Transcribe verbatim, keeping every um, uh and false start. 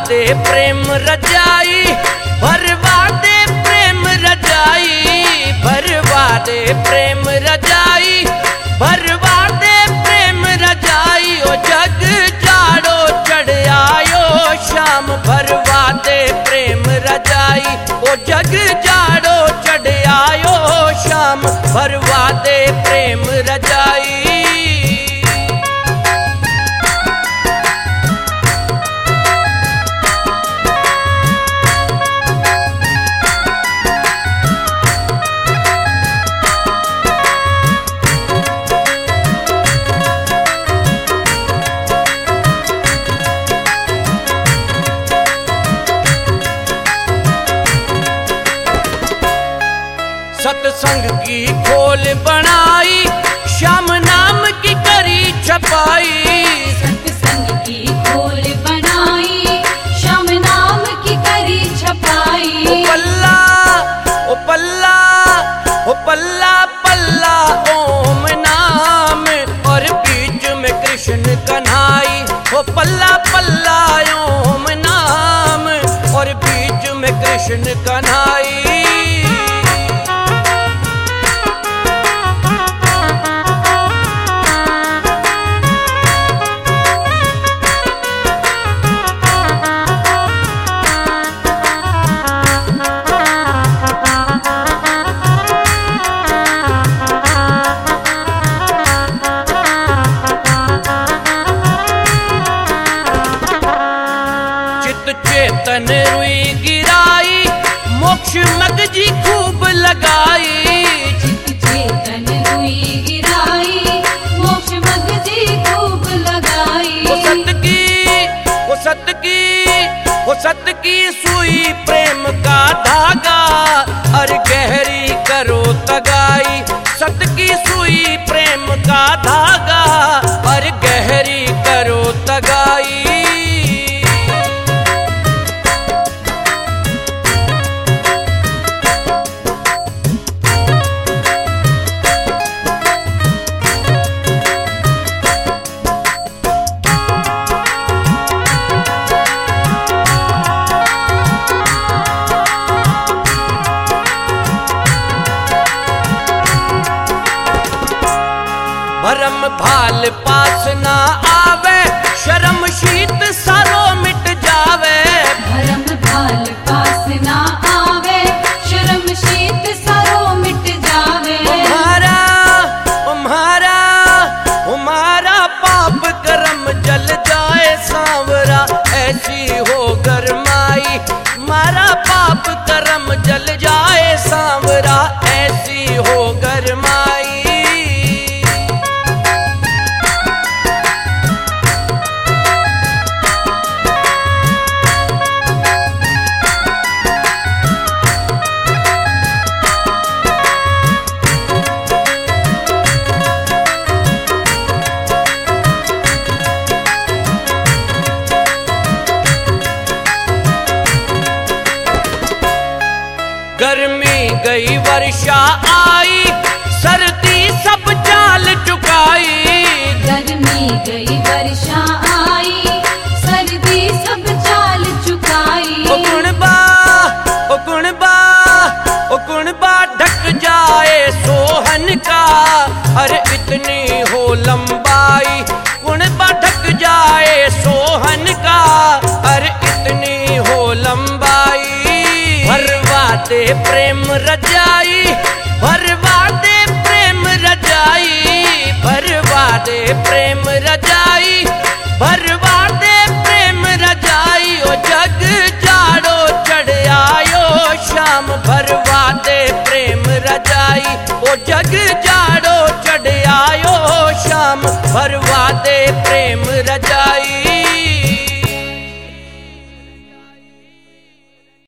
दे प्रेम रजाई, भरवा दे प्रेम रजाई, भरवा दे प्रेम रजाई, भरवा दे प्रेम रजाई। ओ जग जाड़ो चढ़ आयो शाम, भरवा दे प्रेम रजाई। ओ जग जाड़ो चढ़ आयो शाम, भरवा दे प्रेम रजाई। सत्संग की खोल बनाई, श्याम नाम की करी छपाई। सत्संग की खोल बनाई, श्याम नाम की करी छपाई। ओ पल्ला ओ पल्ला ओ पल्ला पल्ला ओम नाम, और बीच में कृष्ण कन्हाई। ओ पल्ला पल्ला ओम नाम, और बीच में कृष्ण कन्हाई। चेतन रुई गिराई, मोक्ष मगजी खूब लगाई। चित चेतन रुई गिराई, मोक्ष मगजी खूब लगाई। वो सत की वो सत की वो सत की सुई प्रेम का धागा, और गहरी करो तगाई। सत की सुई प्रेम का धागा, और गहरी करो तगाई। भरम भाल पास ना आवे, शर्म शीत सारो मिट जावे। भरम भाल पास ना आवे, शर्म शीत सारो मिट जावे। तुम्हारा तुम्हारा तुम्हारा पाप कर्म जल जाए सांवरा, ऐसी हो गरमाई। मारा पाप कर्म जल जाए सांवरा, ऐसी हो गरमाई। गर्मी गई वर्षा आई, सर्दी सब चाल चुकाई। गर्मी गई वर्षा आई, सर्दी सब चाल चुकाई। ओ कुणबा ओ कुणबा ओ कुणबा ढक जाए सोहन का, अरे इतनी हो लंबाई। कुणबा ढक जाए सोहन का, अरे इतनी हो लंबाई। भरवा दे प्रेम रजाई, भरवा दे प्रेम रजाई, भरवा दे प्रेम रजाई, भरवा दे प्रेम रजाई। ओ जग जाड़ो चढ़ आयो शाम, भरवा दे प्रेम रजाई। ओ जग जाड़ो चढ़ आयो शाम, भरवा दे प्रेम रजाई।